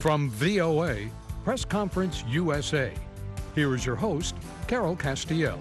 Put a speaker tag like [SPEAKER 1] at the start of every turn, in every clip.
[SPEAKER 1] From VOA, Press Conference USA, here is your host, Carol Castiel.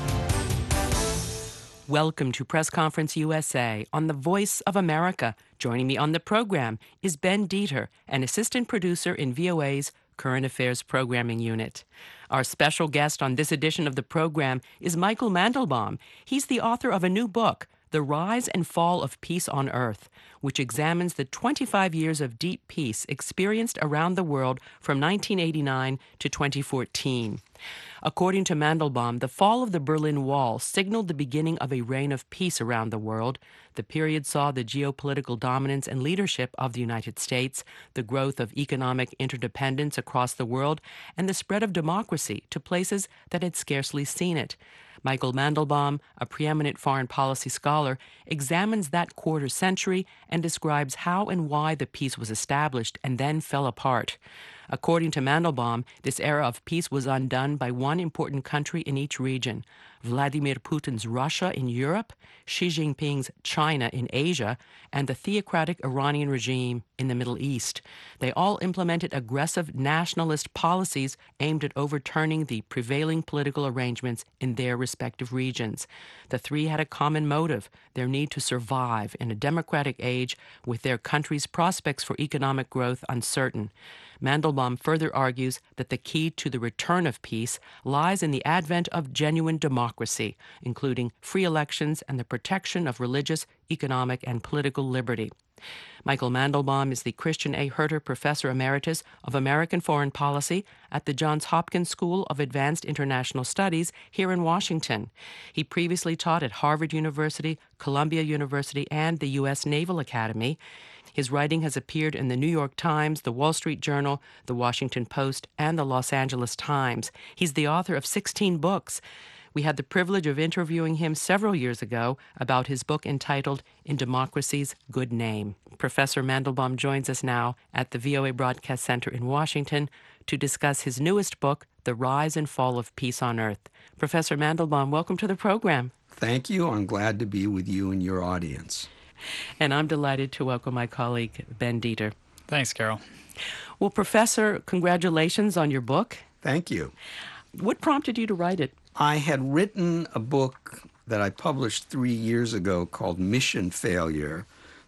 [SPEAKER 2] Welcome to Press Conference USA on the Voice of America. Joining me on the program is Ben Dieter, an assistant producer in VOA's Current Affairs Programming Unit. Our special guest on this edition of the program is Michael Mandelbaum. He's the author of a new book, The Rise and Fall of Peace on Earth, which examines the 25 years of deep peace experienced around the world from 1989 to 2014. According to Mandelbaum, the fall of the Berlin Wall signaled the beginning of a reign of peace around the world. The period saw the geopolitical dominance and leadership of the United States, the growth of economic interdependence across the world, and the spread of democracy to places that had scarcely seen it. Michael Mandelbaum, a preeminent foreign policy scholar, examines that quarter century and describes how and why the peace was established and then fell apart. According to Mandelbaum, this era of peace was undone by one important country in each region: Vladimir Putin's Russia in Europe, Xi Jinping's China in Asia, and the theocratic Iranian regime in the Middle East. They all implemented aggressive nationalist policies aimed at overturning the prevailing political arrangements in their respective regions. The three had a common motive: their need to survive in a democratic age with their country's prospects for economic growth uncertain. Mandelbaum further argues that the key to the return of peace lies in the advent of genuine democracy, including free elections and the protection of religious, economic, and political liberty. Michael Mandelbaum is the Christian A. Herter Professor Emeritus of American Foreign Policy at the Johns Hopkins School of Advanced International Studies here in Washington. He previously taught at Harvard University, Columbia University, and the U.S. Naval Academy. His writing has appeared in the New York Times, the Wall Street Journal, the Washington Post, and the Los Angeles Times. He's the author of 16 books. We had the privilege of interviewing him several years ago about his book entitled In Democracy's Good Name. Professor Mandelbaum joins us now at the VOA Broadcast Center in Washington to discuss his newest book, The Rise and Fall of Peace on Earth. Professor Mandelbaum, welcome to the program.
[SPEAKER 3] Thank you. I'm glad to be with you and your audience.
[SPEAKER 2] And I'm delighted to welcome my colleague, Ben Dieter.
[SPEAKER 4] Thanks, Carol.
[SPEAKER 2] Well, Professor, congratulations on your book.
[SPEAKER 3] Thank you.
[SPEAKER 2] What prompted you to write it?
[SPEAKER 3] I had written a book that I published 3 years ago called Mission Failure: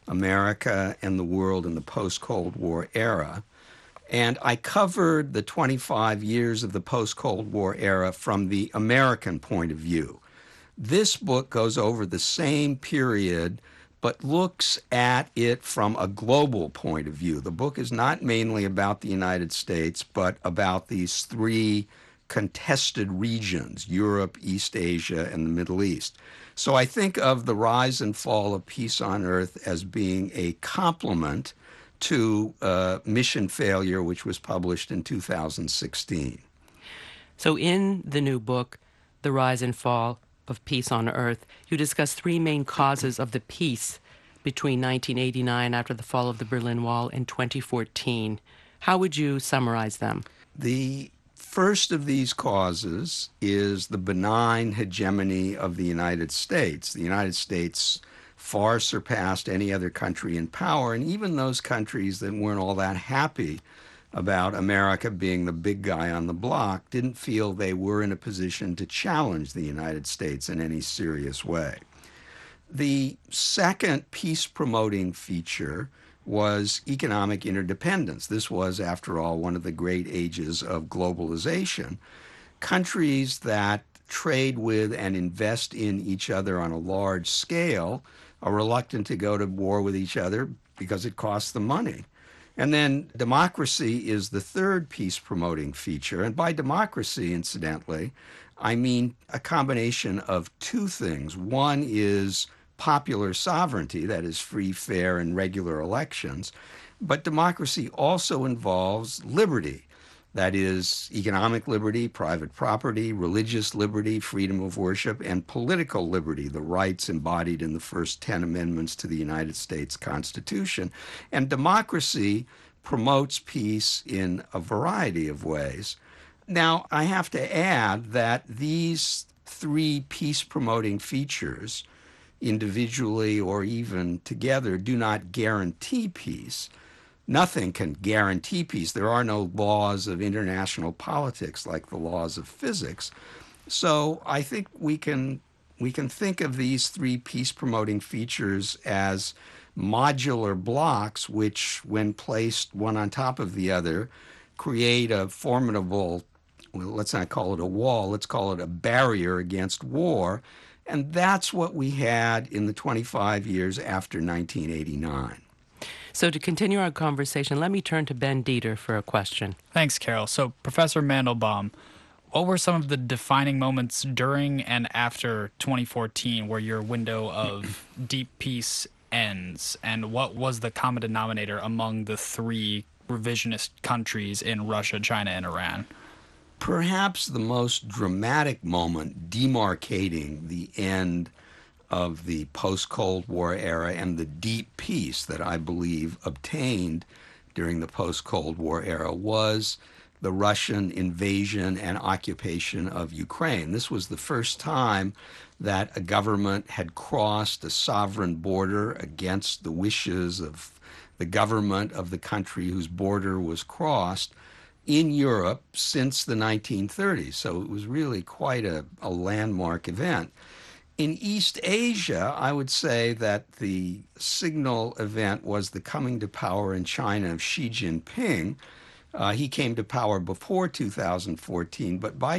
[SPEAKER 3] America and the World in the Post-Cold War Era. And I covered the 25 years of the post-Cold War era from the American point of view. This book goes over the same period but looks at it from a global point of view. The book is not mainly about the United States, but about these three contested regions: Europe, East Asia, and the Middle East. So I think of The Rise and Fall of Peace on Earth as being a complement to Mission Failure, which was published in 2016.
[SPEAKER 2] So in the new book, The Rise and Fall of Peace on Earth, you discuss three main causes of the peace between 1989, after the fall of the Berlin Wall, and 2014. How would you summarize them?
[SPEAKER 3] The first of these causes is the benign hegemony of the United States. The United States far surpassed any other country in power, and even those countries that weren't all that happy about America being the big guy on the block didn't feel they were in a position to challenge the United States in any serious way. The second peace-promoting feature was economic interdependence. This was, after all, one of the great ages of globalization. Countries that trade with and invest in each other on a large scale are reluctant to go to war with each other because it costs them money. And then democracy is the third peace-promoting feature. And by democracy, incidentally, I mean a combination of two things. One is popular sovereignty, that is free, fair, and regular elections. But democracy also involves liberty. That is economic liberty, private property, religious liberty, freedom of worship, and political liberty, the rights embodied in the first 10 amendments to the United States Constitution. And democracy promotes peace in a variety of ways. Now, I have to add that these three peace-promoting features, individually or even together, do not guarantee peace. nothing can guarantee peace. There are no laws of international politics like the laws of physics. So I think we can think of these three peace-promoting features as modular blocks, which, when placed one on top of the other, create a formidable, well, let's not call it a wall, let's call it a barrier against war. And that's what we had in the 25 years after 1989.
[SPEAKER 2] So to continue our conversation, let me turn to Ben Dieter for a question.
[SPEAKER 4] Thanks, Carol. So, Professor Mandelbaum, what were some of the defining moments during and after 2014 where your window of deep peace ends? And what was the common denominator among the three revisionist countries in Russia, China, and Iran?
[SPEAKER 3] Perhaps the most dramatic moment demarcating the end of the post-Cold War era and the deep peace that I believe obtained during the post-Cold War era was the Russian invasion and occupation of Ukraine. This was the first time that a government had crossed a sovereign border against the wishes of the government of the country whose border was crossed in Europe since the 1930s. So it was really quite a landmark event. In East Asia, I would say that the signal event was the coming to power in China of Xi Jinping. He came to power before 2014, but by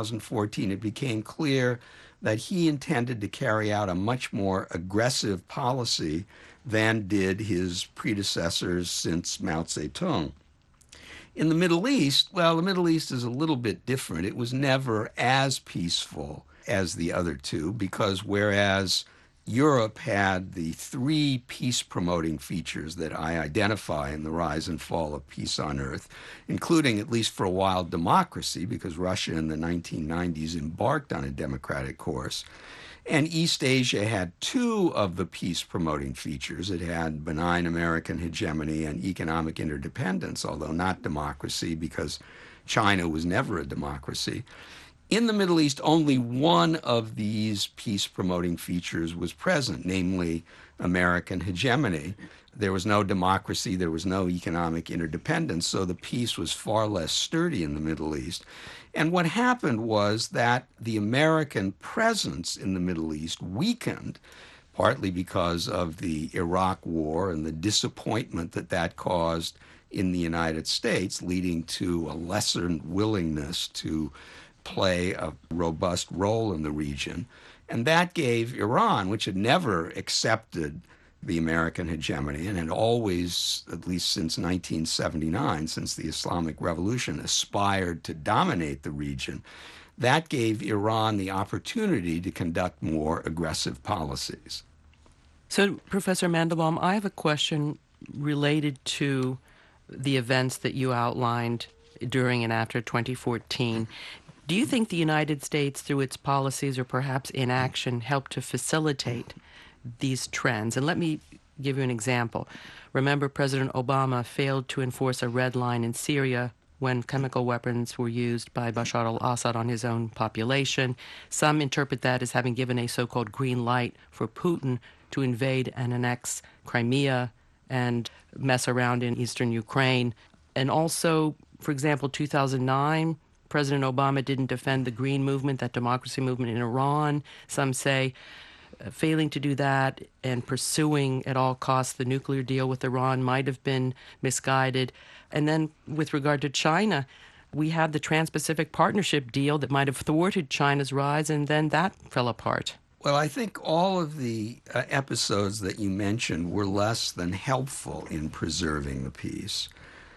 [SPEAKER 3] 2014 it became clear that he intended to carry out a much more aggressive policy than did his predecessors since Mao Zedong. In the Middle East, well, the Middle East is a little bit different. It was never as peaceful as the other two, because whereas Europe had the three peace-promoting features that I identify in the rise and fall of peace on earth, including, at least for a while, democracy, because Russia in the 1990s embarked on a democratic course. And East Asia had two of the peace-promoting features. It had benign American hegemony and economic interdependence, although not democracy, because China was never a democracy. In the Middle East, only one of these peace-promoting features was present, namely American hegemony. There was no democracy, there was no economic interdependence, so the peace was far less sturdy in the Middle East. And what happened was that the American presence in the Middle East weakened, partly because of the Iraq War and the disappointment that that caused in the United States, leading to a lesser willingness to play a robust role in the region. And that gave Iran, which had never accepted the American hegemony and had always, at least since 1979, since the Islamic Revolution, aspired to dominate the region, that gave Iran the opportunity to conduct more aggressive policies.
[SPEAKER 2] So, Professor Mandelbaum, I have a question related to the events that you outlined during and after 2014. Do you think the United States, through its policies or perhaps inaction, helped to facilitate these trends? And let me give you an example. Remember, President Obama failed to enforce a red line in Syria when chemical weapons were used by Bashar al-Assad on his own population. Some interpret that as having given a so-called green light for Putin to invade and annex Crimea and mess around in eastern Ukraine. And also, for example, 2009, President Obama didn't defend the Green Movement, that democracy movement in Iran. Some say failing to do that and pursuing at all costs the nuclear deal with Iran might have been misguided. And then with regard to China, we had the Trans-Pacific Partnership deal that might have thwarted China's rise, and then that fell apart.
[SPEAKER 3] Well, I think all of the episodes that you mentioned were less than helpful in preserving the peace.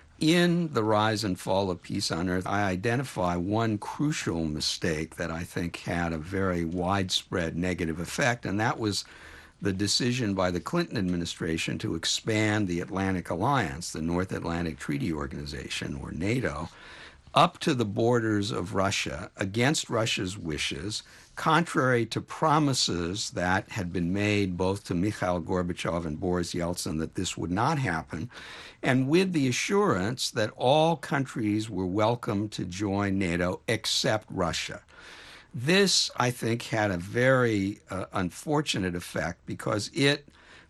[SPEAKER 3] In the rise and fall of peace on earth, I identify one crucial mistake that I think had a very widespread negative effect, and that was the decision by the Clinton administration to expand the Atlantic Alliance, the North Atlantic Treaty Organization, or NATO, up to the borders of Russia against Russia's wishes, contrary to promises that had been made both to Mikhail Gorbachev and Boris Yeltsin that this would not happen, and with the assurance that all countries were welcome to join NATO except Russia. This, I think, had a very unfortunate effect because it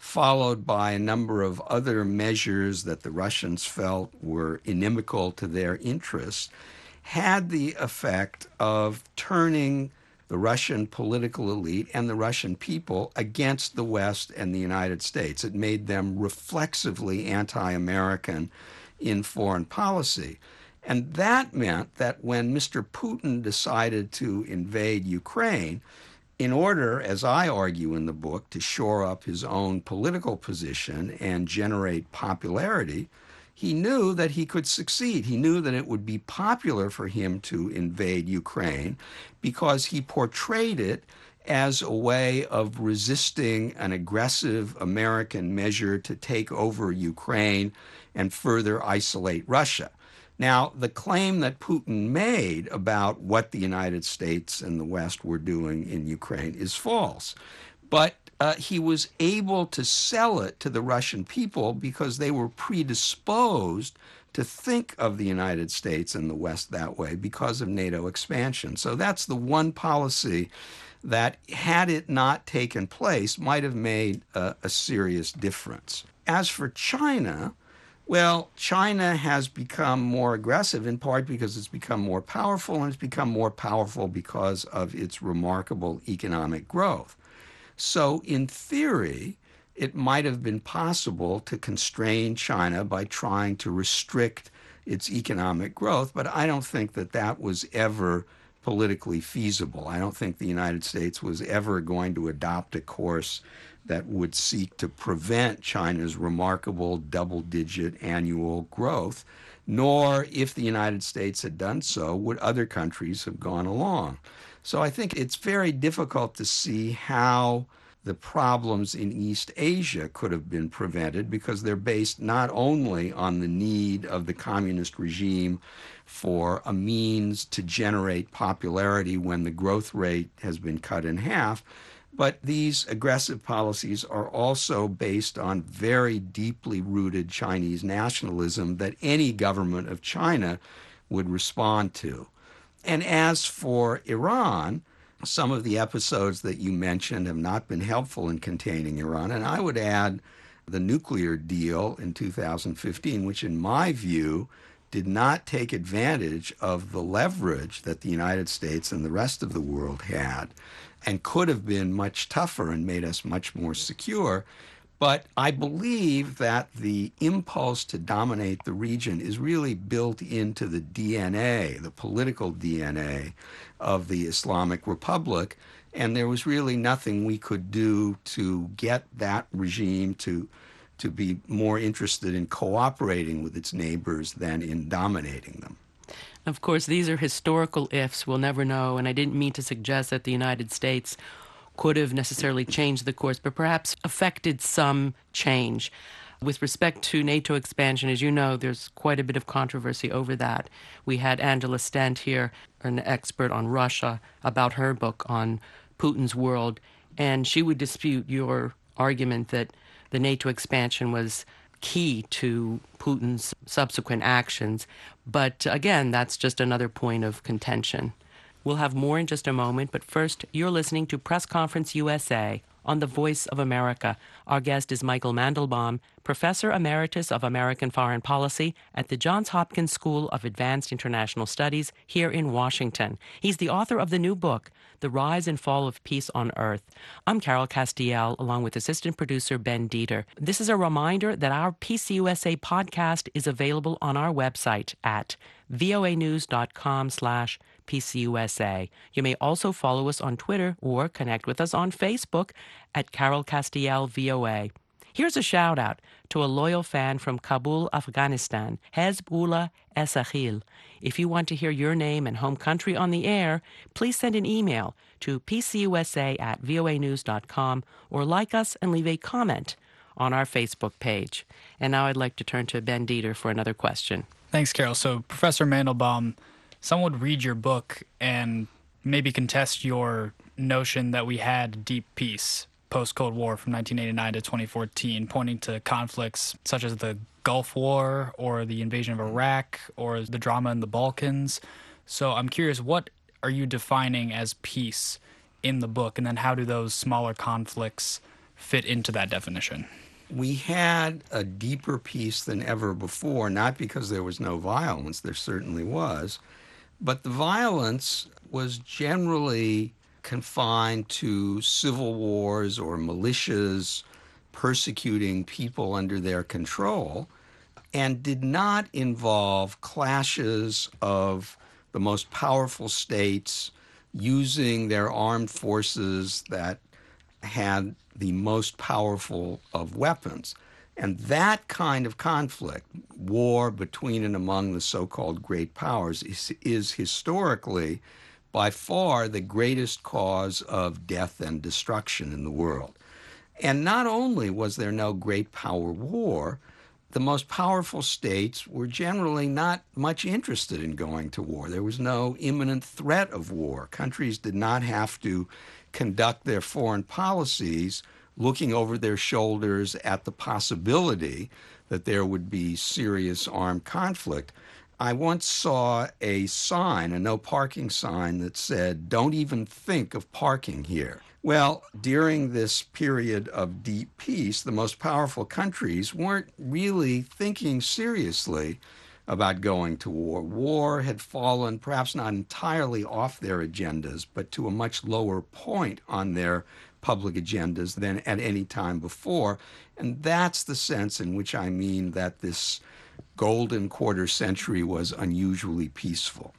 [SPEAKER 3] followed by a number of other measures that the Russians felt were inimical to their interests, had the effect of turning the Russian political elite and the Russian people against the West and the United States. It made them reflexively anti-American in foreign policy. And that meant that when Mr. Putin decided to invade Ukraine, in order, as I argue in the book, to shore up his own political position and generate popularity, he knew that he could succeed. He knew that it would be popular for him to invade Ukraine because he portrayed it as a way of resisting an aggressive American measure to take over Ukraine and further isolate Russia. Now, the claim that Putin made about what the United States and the West were doing in Ukraine is false. But he was able to sell it to the Russian people because they were predisposed to think of the United States and the West that way because of NATO expansion. So that's the one policy that, had it not taken place, might have made a serious difference. As for China, well, China has become more aggressive in part because it's become more powerful, and it's become more powerful because of its remarkable economic growth. So in theory, it might have been possible to constrain China by trying to restrict its economic growth, but I don't think that that was ever politically feasible. I don't think the United States was ever going to adopt a course that would seek to prevent China's remarkable double-digit annual growth, nor, if the United States had done so, would other countries have gone along. So I think it's very difficult to see how the problems in East Asia could have been prevented, because they're based not only on the need of the communist regime for a means to generate popularity when the growth rate has been cut in half, but these aggressive policies are also based on very deeply rooted Chinese nationalism that any government of China would respond to. And as for Iran, some of the episodes that you mentioned have not been helpful in containing Iran. And I would add the nuclear deal in 2015, which in my view did not take advantage of the leverage that the United States and the rest of the world had, and could have been much tougher and made us much more secure. But I believe that the impulse to dominate the region is really built into the DNA, the political DNA of the Islamic Republic, and there was really nothing we could do to get that regime to be more interested in cooperating with its neighbors than in dominating them.
[SPEAKER 2] Of course, these are historical ifs. We'll never know, and I didn't mean to suggest that the United States could have necessarily changed the course, but perhaps affected some change. With respect to NATO expansion, as you know, there's quite a bit of controversy over that. We had Angela Stent here, an expert on Russia, about her book on Putin's world, and she would dispute your argument that the NATO expansion was key to Putin's subsequent actions. But again, that's just another point of contention. We'll have more in just a moment, but first, you're listening to Press Conference USA on the Voice of America. Our guest is Michael Mandelbaum, Professor Emeritus of American Foreign Policy at the Johns Hopkins School of Advanced International Studies here in Washington. He's the author of the new book, The Rise and Fall of Peace on Earth. I'm Carol Castiel, along with assistant producer Ben Dieter. This is a reminder that our PCUSA podcast is available on our website at voanews.com/PCUSA. You may also follow us on Twitter or connect with us on Facebook at Carol Castiel VOA. Here's a shout out to a loyal fan from Kabul, Afghanistan, Hezbollah Esakhil. If you want to hear your name and home country on the air, please send an email to pcusa@voanews.com or like us and leave a comment on our Facebook page. And now I'd like to turn to Ben Dieter for another question.
[SPEAKER 4] Thanks, Carol. So, Professor Mandelbaum, someone would read your book and maybe contest your notion that we had deep peace post-Cold War from 1989 to 2014, pointing to conflicts such as the Gulf War or the invasion of Iraq or the drama in the Balkans. So I'm curious, what are you defining as peace in the book, and then how do those smaller conflicts fit into that definition?
[SPEAKER 3] We had a deeper peace than ever before, not because there was no violence, there certainly was, but the violence was generally confined to civil wars or militias persecuting people under their control, and did not involve clashes of the most powerful states using their armed forces that had the most powerful of weapons. And that kind of conflict, war between and among the so-called great powers, is historically by far the greatest cause of death and destruction in the world. And not only was there no great power war, the most powerful states were generally not much interested in going to war. There was no imminent threat of war. Countries did not have to conduct their foreign policies looking over their shoulders at the possibility that there would be serious armed conflict. I once saw a sign, a no parking sign, that said, "Don't even think of parking here." Well, during this period of deep peace, the most powerful countries weren't really thinking seriously about going to war. War had fallen, perhaps not entirely off their agendas, but to a much lower point on their public agendas than at any time before. And that's the sense in which I mean that this golden quarter century was unusually peaceful.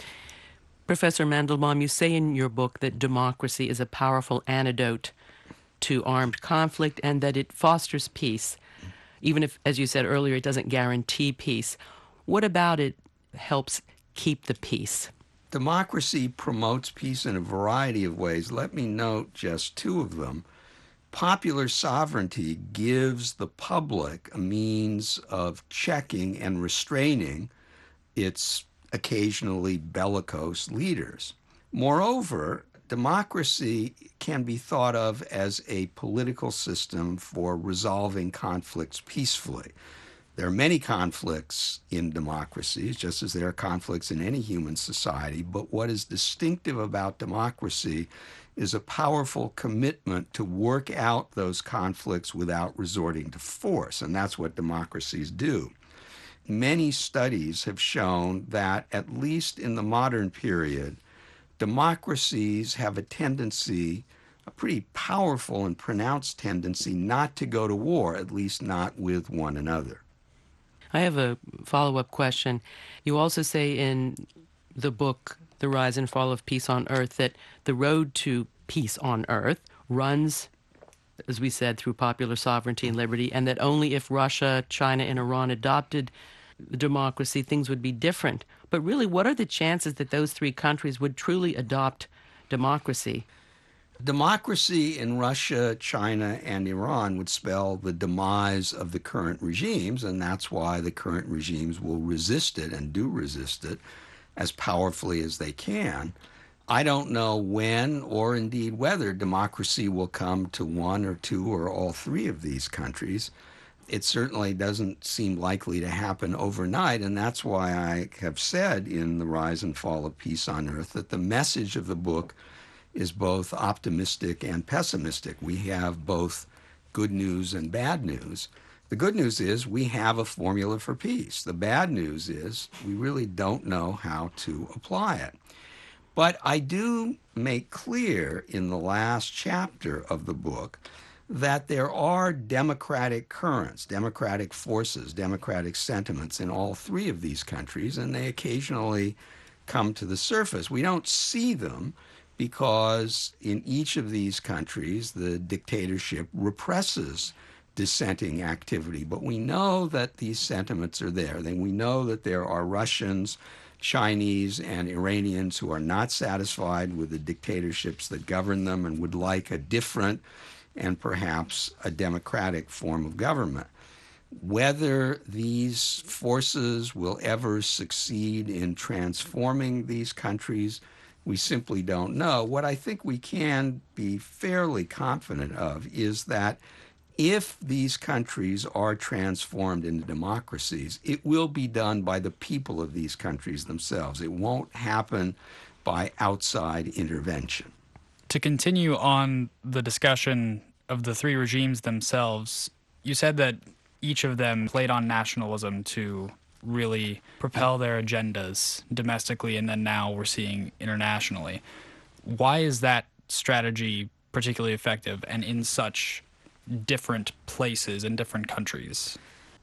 [SPEAKER 2] Professor Mandelbaum, you say in your book that democracy is a powerful antidote to armed conflict and that it fosters peace, even if, as you said earlier, it doesn't guarantee peace. What about it helps keep the peace?
[SPEAKER 3] Democracy promotes peace in a variety of ways. Let me note just two of them. Popular sovereignty gives the public a means of checking and restraining its occasionally bellicose leaders. Moreover, democracy can be thought of as a political system for resolving conflicts peacefully. There are many conflicts in democracies, just as there are conflicts in any human society, but what is distinctive about democracy is a powerful commitment to work out those conflicts without resorting to force, and that's what democracies do. Many studies have shown that, at least in the modern period, democracies have a tendency, a pretty powerful and pronounced tendency, not to go to war, at least not with one another.
[SPEAKER 2] I have a follow-up question. You also say in the book, The Rise and Fall of Peace on Earth, that the road to peace on Earth runs, as we said, through popular sovereignty and liberty, and that only if Russia, China, and Iran adopted democracy, things would be different. But really, what are the chances that those three countries would truly adopt democracy?
[SPEAKER 3] Democracy in Russia, China, and Iran would spell the demise of the current regimes, and that's why the current regimes will resist it and do resist it as powerfully as they can. I don't know when or indeed whether democracy will come to one or two or all three of these countries. It certainly doesn't seem likely to happen overnight, and that's why I have said in The Rise and Fall of Peace on Earth that the message of the book is both optimistic and pessimistic. We have both good news and bad news. The good news is we have a formula for peace. The bad news is we really don't know how to apply it. But I do make clear in the last chapter of the book that there are democratic currents, democratic forces, democratic sentiments in all three of these countries, and they occasionally come to the surface. We don't see them because in each of these countries, the dictatorship represses dissenting activity. But we know that these sentiments are there. Then we know that there are Russians, Chinese, and Iranians who are not satisfied with the dictatorships that govern them and would like a different and perhaps a democratic form of government. Whether these forces will ever succeed in transforming these countries, we simply don't know. What I think we can be fairly confident of is that if these countries are transformed into democracies, it will be done by the people of these countries themselves. It won't happen by outside intervention.
[SPEAKER 4] To continue on the discussion of the three regimes themselves, you said that each of them played on nationalism to really propel their agendas domestically, and then now we're seeing internationally. Why is that strategy particularly effective and in such different places and different countries?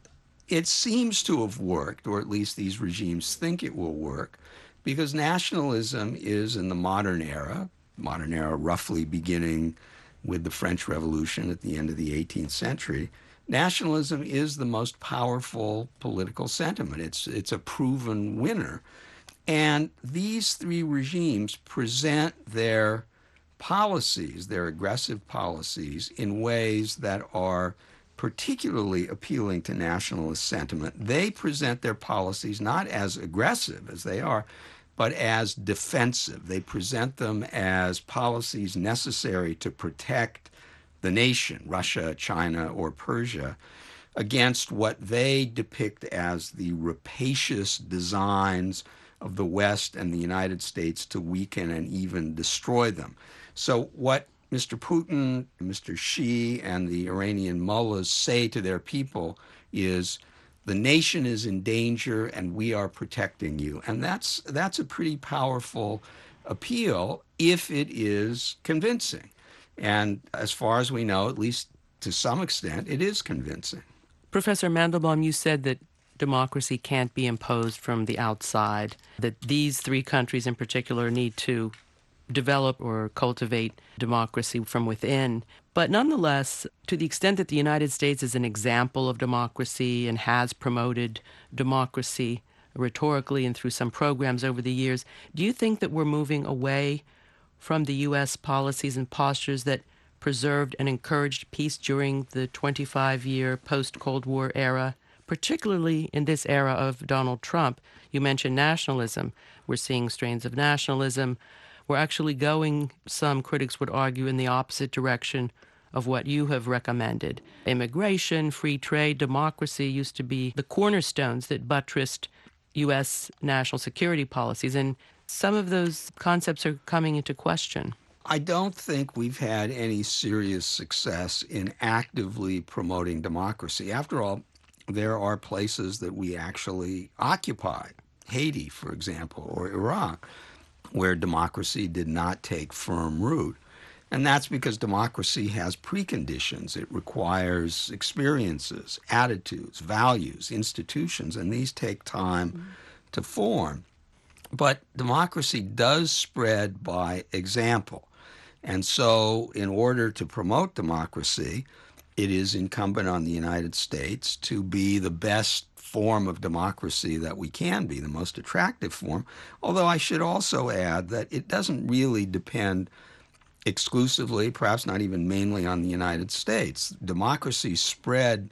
[SPEAKER 3] It seems to have worked, or at least these regimes think it will work, because nationalism is in the modern era roughly beginning with the French Revolution at the end of the 18th century, nationalism is the most powerful political sentiment. It's a proven winner. And these three regimes present their policies, their aggressive policies, in ways that are particularly appealing to nationalist sentiment. They present their policies not as aggressive as they are, but as defensive. They present them as policies necessary to protect the nation, Russia, China, or Persia, against what they depict as the rapacious designs of the West and the United States to weaken and even destroy them. So what Mr. Putin, Mr. Xi, and the Iranian mullahs say to their people is, the nation is in danger and we are protecting you. And that's a pretty powerful appeal if it is convincing. And as far as we know, at least to some extent, it is convincing.
[SPEAKER 2] Professor Mandelbaum, you said that democracy can't be imposed from the outside, that these three countries in particular need to develop or cultivate democracy from within. But nonetheless, to the extent that the United States is an example of democracy and has promoted democracy rhetorically and through some programs over the years, do you think that we're moving away from the U.S. policies and postures that preserved and encouraged peace during the 25-year post-Cold War era, particularly in this era of Donald Trump? You mentioned nationalism. We're seeing strains of nationalism. We're actually going, some critics would argue, in the opposite direction of what you have recommended. Immigration, free trade, democracy used to be the cornerstones that buttressed U.S. national security policies, and some of those concepts are coming into question.
[SPEAKER 3] I don't think we've had any serious success in actively promoting democracy. After all, there are places that we actually occupy, Haiti, for example, or Iraq, where democracy did not take firm root. And that's because democracy has preconditions. It requires experiences, attitudes, values, institutions, and these take time to form. But democracy does spread by example. And so in order to promote democracy, it is incumbent on the United States to be the best form of democracy that we can be, the most attractive form. Although I should also add that it doesn't really depend exclusively, perhaps not even mainly, on the United States. Democracy spread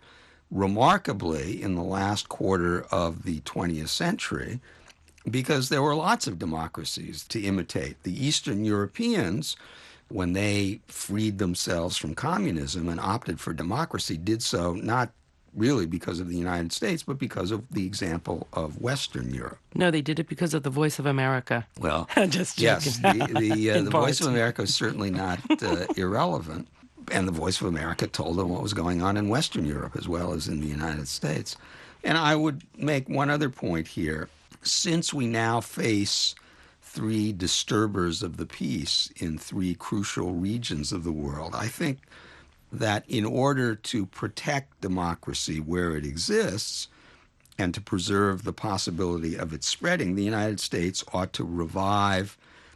[SPEAKER 3] remarkably in the last quarter of the 20th century because there were lots of democracies to imitate. The Eastern Europeans, when they freed themselves from communism and opted for democracy, did so not really because of the United States, but because of the example of Western Europe.
[SPEAKER 2] No, they did it because of the Voice of America.
[SPEAKER 3] Well,
[SPEAKER 2] just
[SPEAKER 3] yes, the
[SPEAKER 2] part.
[SPEAKER 3] Voice of America is certainly not irrelevant. And the Voice of America told them what was going on in Western Europe as well as in the United States. And I would make one other point here. Since we now face three disturbers of the peace in three crucial regions of the world, I think that in order to protect democracy where it exists and to preserve the possibility of its spreading, the United States ought to revive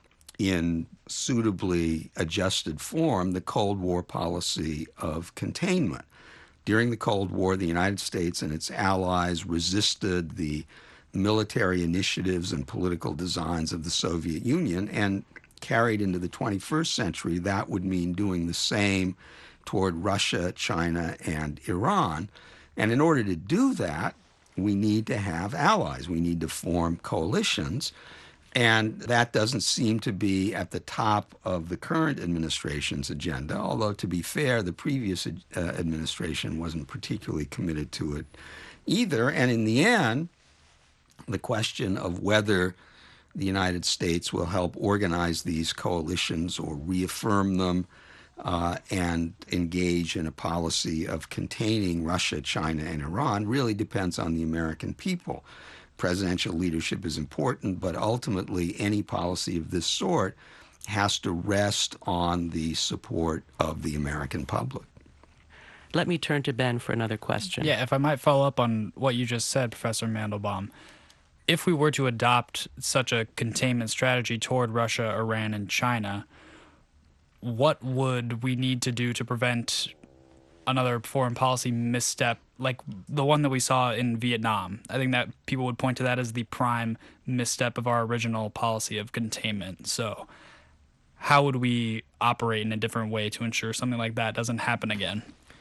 [SPEAKER 3] in suitably adjusted form the Cold War policy of containment. During the Cold War, the United States and its allies resisted the military initiatives and political designs of the Soviet Union, and carried into the 21st century, that would mean doing the same toward Russia, China, and Iran. And in order to do that, we need to have allies. We need to form coalitions. And that doesn't seem to be at the top of the current administration's agenda, although, to be fair, the previous administration wasn't particularly committed to it either. And in the end, the question of whether the United States will help organize these coalitions or reaffirm them and engage in a policy of containing Russia, China, and Iran really depends on the American people. Presidential leadership is important, but ultimately any policy of this sort has to rest on the support of the American public.
[SPEAKER 2] Let me turn to Ben for another question.
[SPEAKER 4] Yeah, if I might follow up on what you just said, Professor Mandelbaum. If we were to adopt such a containment strategy toward Russia, Iran, and China, what would we need to do to prevent another foreign policy misstep like the one that we saw in Vietnam? I think that people would point to that as the prime misstep of our original policy of containment. So how would we operate in a different way to ensure something like that doesn't happen again?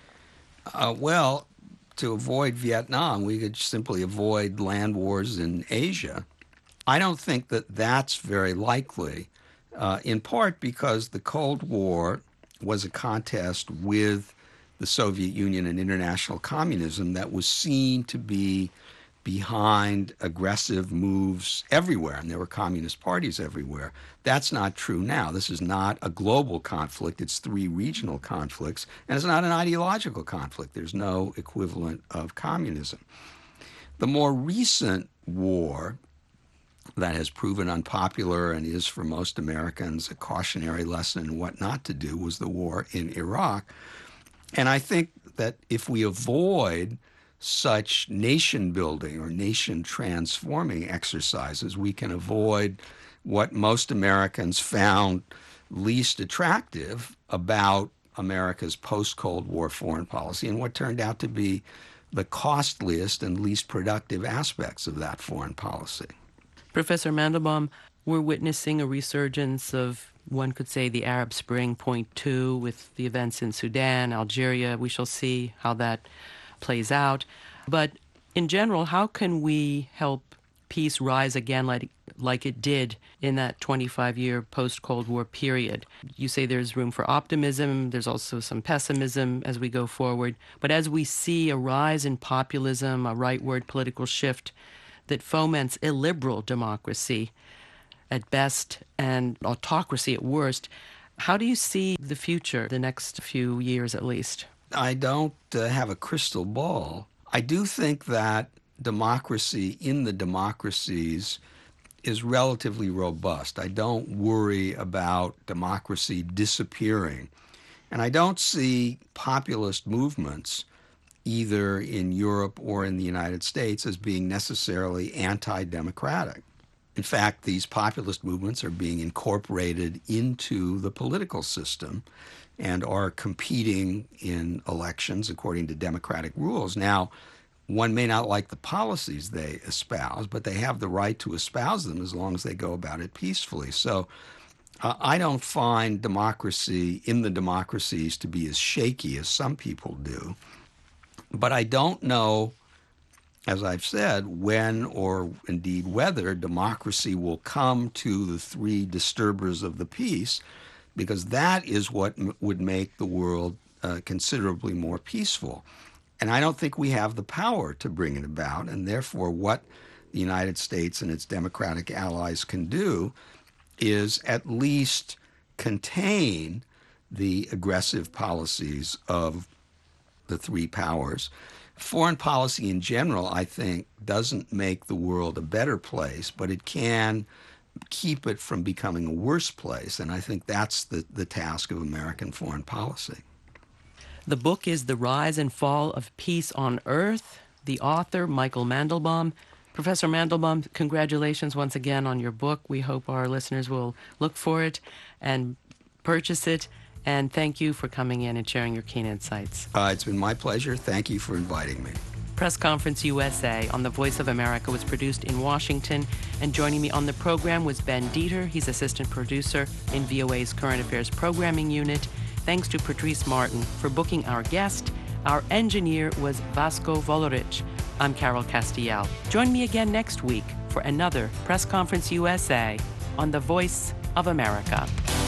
[SPEAKER 3] Well, to avoid Vietnam, we could simply avoid land wars in Asia. I don't think that that's very likely, in part because the Cold War was a contest with the Soviet Union and international communism that was seen to be behind aggressive moves everywhere, and there were communist parties everywhere. That's not true now. This is not a global conflict. It's three regional conflicts, and it's not an ideological conflict. There's no equivalent of communism. The more recent war that has proven unpopular and is for most Americans a cautionary lesson in what not to do was the war in Iraq. And I think that if we avoid such nation-building or nation-transforming exercises, we can avoid what most Americans found least attractive about America's post-Cold War foreign policy and what turned out to be the costliest and least productive aspects of that foreign policy.
[SPEAKER 2] Professor Mandelbaum, we're witnessing a resurgence of, one could say, the Arab Spring .2 with the events in Sudan, Algeria. We shall see how that plays out. But in general, how can we help peace rise again like it did in that 25-year post-Cold War period? You say there's room for optimism. There's also some pessimism as we go forward. But as we see a rise in populism, a rightward political shift that foments illiberal democracy at best and autocracy at worst, how do you see the future, the next few years at least?
[SPEAKER 3] I don't have a crystal ball. I do think that democracy in the democracies is relatively robust. I don't worry about democracy disappearing. And I don't see populist movements either in Europe or in the United States as being necessarily anti-democratic. In fact, these populist movements are being incorporated into the political system and are competing in elections according to democratic rules. Now, one may not like the policies they espouse, but they have the right to espouse them as long as they go about it peacefully. So I don't find democracy in the democracies to be as shaky as some people do. But I don't know, as I've said, when or indeed whether democracy will come to the three disturbers of the peace, because that is what would make the world considerably more peaceful. And I don't think we have the power to bring it about, and therefore what the United States and its democratic allies can do is at least contain the aggressive policies of the three powers. Foreign policy in general, I think, doesn't make the world a better place, but it can keep it from becoming a worse place. And I think that's the task of American foreign policy.
[SPEAKER 2] The book is The Rise and Fall of Peace on Earth. The author, Michael Mandelbaum. Professor Mandelbaum, congratulations once again on your book. We hope our listeners will look for it and purchase it. And thank you for coming in and sharing your keen insights.
[SPEAKER 3] It's been my pleasure. Thank you for inviting me.
[SPEAKER 2] Press Conference USA on the Voice of America was produced in Washington, and joining me on the program was Ben Dieter. He's assistant producer in VOA's Current Affairs Programming Unit. Thanks to Patrice Martin for booking our guest. Our engineer was Vasco Volorich. I'm Carol Castiel. Join me again next week for another Press Conference USA on the Voice of America.